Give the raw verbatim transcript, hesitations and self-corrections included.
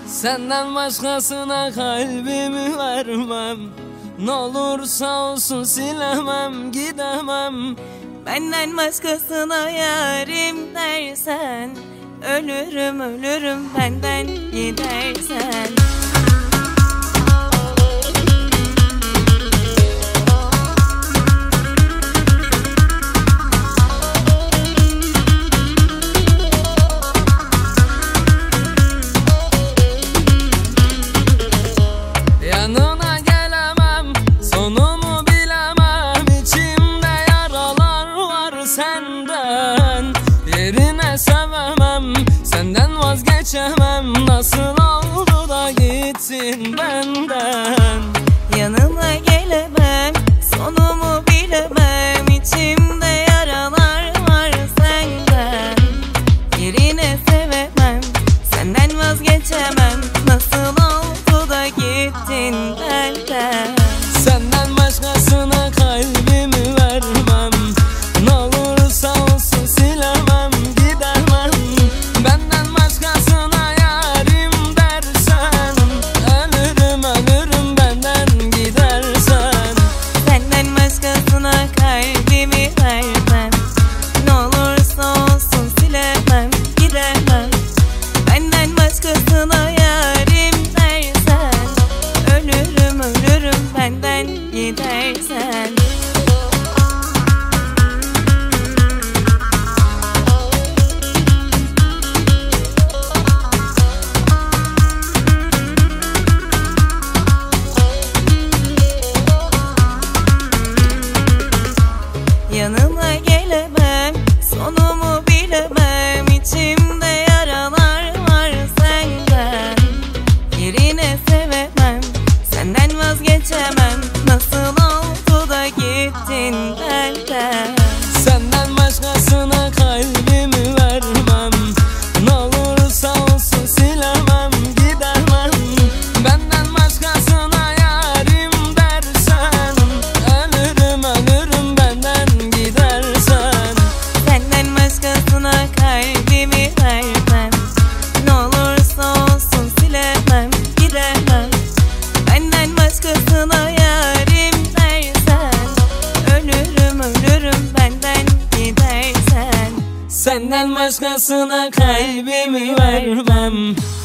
Senden başkasına kalbimi vermem. Ne olursa olsun silemem, gidemem. Benden başkasına yarim dersen, ölürüm ölürüm benden gidersen. Yanına gelemem, sonumu bilemem. İçimde yaralar var senden. Yerine sevemem, senden vazgeçemem. Nasıl oldu da gittin benden? Yanına gelemem, sonumu bilemem. İçimde yaralar var senden. Yerine sevemem, senden vazgeçemem. Nasıl oldu da gittin benden? Senden başkasına kalbimi vermem. Ne olursa olsun silemem, gidemem. Benden başkasına yarim dersen, ölürüm ölürüm benden gidersen. Senden başkasına kalbimi vermem. Ne olursa olsun silemem, gidemem. Benden başkasına yarim dersen, ölürüm ölürüm benden gidersen. Yanına gelemem, sonumu bilemem. İçimde yaralar var senden. Yerine sevemem, senden vazgeçemem. Nasıl oldu da gittin benden? Senden başkasına kalbimi vermem. Ne olursa olsun silemem, gidemem. Benden başkasına yarim dersen, ölürüm ölürüm benden gidersen. Senden başkasına kalbimi vermem. Ne olursa olsun silemem, gidemem. Benden başkasına yarim dersen, ölürüm ölürüm benden gidersen. Senden başkasına kalbimi vermem.